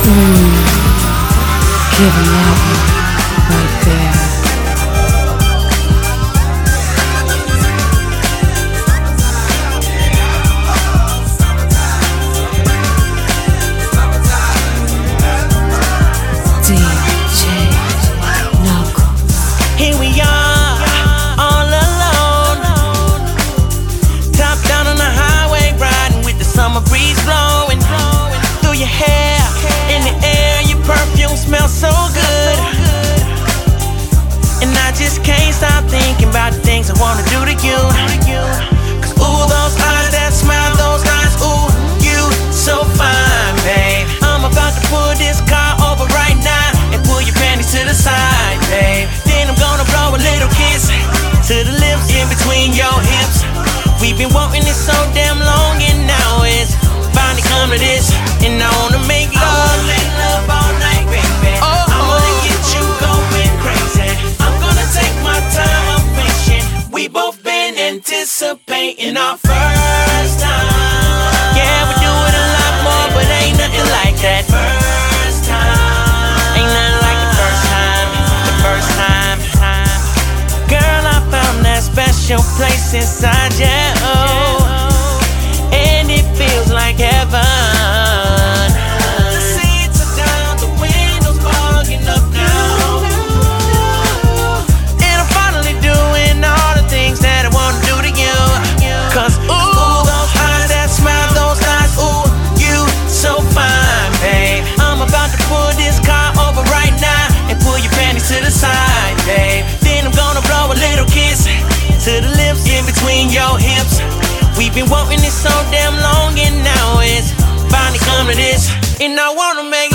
Giving that one right there. DJ Knuckles. Here we are, all alone, top down on the highway, riding with the summer breeze blowing through your hair, in the air, your perfume smells so good. And I just can't stop thinking about the things I wanna do to you. Cause ooh, those eyes, that smile, those eyes, ooh, you so fine, babe. I'm about to pull this car over right now and pull your panties to the side, babe. Then I'm gonna blow a little kiss to the lips in between your hips. We've been wanting this so damn long, and now it's finally come to this. And I wanna make love, all night, baby. Oh, I wanna get you going crazy. I'm gonna take my time, I'm patient. We both been anticipating our first time. Yeah, we do it a lot more, but ain't nothing like that first time. Ain't nothing like the first time, the first time. Girl, I found that special place inside you, and it feels like heaven. The seats are down, the windows fogging up now, and I'm finally doing all the things that I wanna do to you. Cause ooh, those eyes, that smile, those eyes, ooh, you so fine, babe. I'm about to pull this car over right now and pull your panties to the side, babe. Then I'm gonna blow a little kiss to the lips in between your hips. We've been wanting this so damn long, and now it's finally come to this. And I wanna make